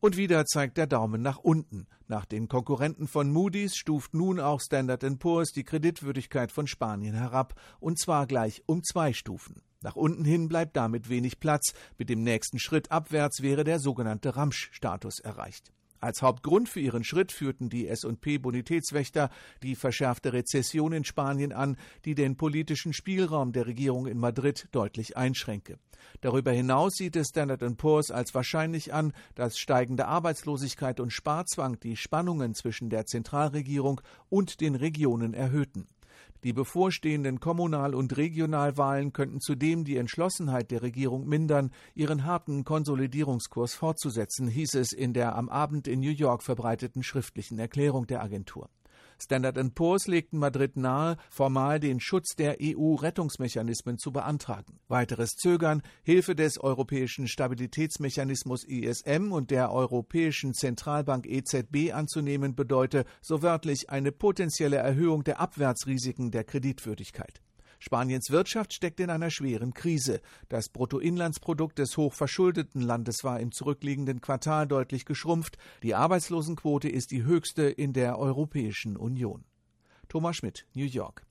Und wieder zeigt der Daumen nach unten. Nach den Konkurrenten von Moody's stuft nun auch Standard & Poor's die Kreditwürdigkeit von Spanien herab, und zwar gleich um 2 Stufen. Nach unten hin bleibt damit wenig Platz. Mit dem nächsten Schritt abwärts wäre der sogenannte Ramsch-Status erreicht. Als Hauptgrund für ihren Schritt führten die S&P-Bonitätswächter die verschärfte Rezession in Spanien an, die den politischen Spielraum der Regierung in Madrid deutlich einschränke. Darüber hinaus sieht es Standard & Poor's als wahrscheinlich an, dass steigende Arbeitslosigkeit und Sparzwang die Spannungen zwischen der Zentralregierung und den Regionen erhöhten. Die bevorstehenden Kommunal- und Regionalwahlen könnten zudem die Entschlossenheit der Regierung mindern, ihren harten Konsolidierungskurs fortzusetzen, hieß es in der am Abend in New York verbreiteten schriftlichen Erklärung der Agentur. Standard & Poor's legten Madrid nahe, formal den Schutz der EU-Rettungsmechanismen zu beantragen. Weiteres Zögern, Hilfe des Europäischen Stabilitätsmechanismus ESM und der Europäischen Zentralbank EZB anzunehmen, bedeute so wörtlich eine potenzielle Erhöhung der Abwärtsrisiken der Kreditwürdigkeit. Spaniens Wirtschaft steckt in einer schweren Krise. Das Bruttoinlandsprodukt des hochverschuldeten Landes war im zurückliegenden Quartal deutlich geschrumpft. Die Arbeitslosenquote ist die höchste in der Europäischen Union. Thomas Schmidt, New York.